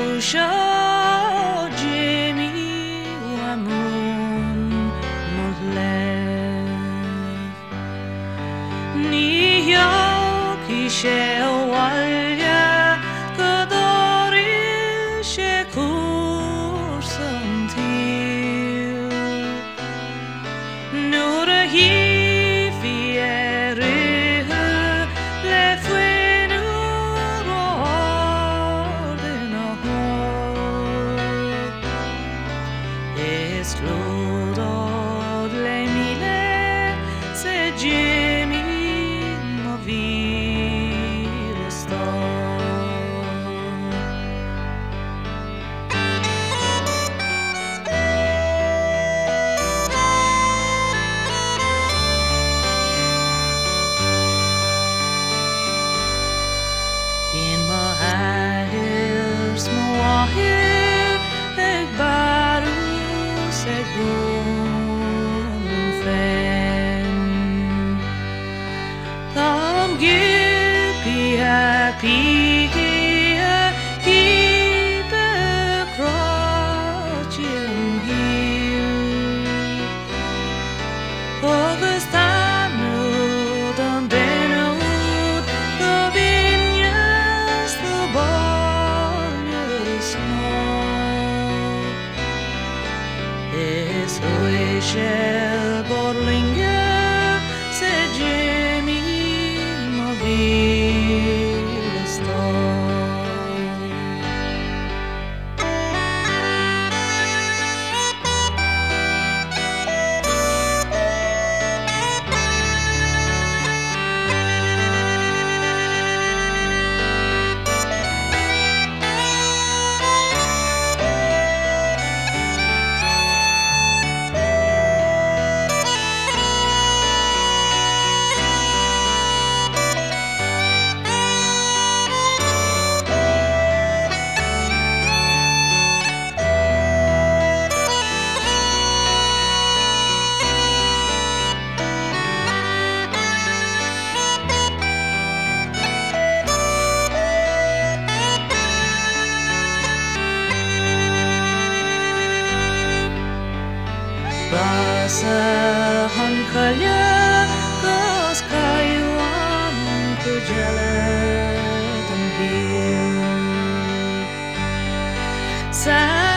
Jimmy Wamun Motlef Ni York Walya Kadori Shekur Santil Nura Hi Fiere Le Fue Nuro Escludo le mille se Jimmy movile sto. In my eyes, my hair, Tam gibi happy keep crouching here Augustan dan denut the vignes the barnyard small Es oishel borlinger said Jimmy Mobile Star. Basahan kaya kas kayuan ke jalan hiu.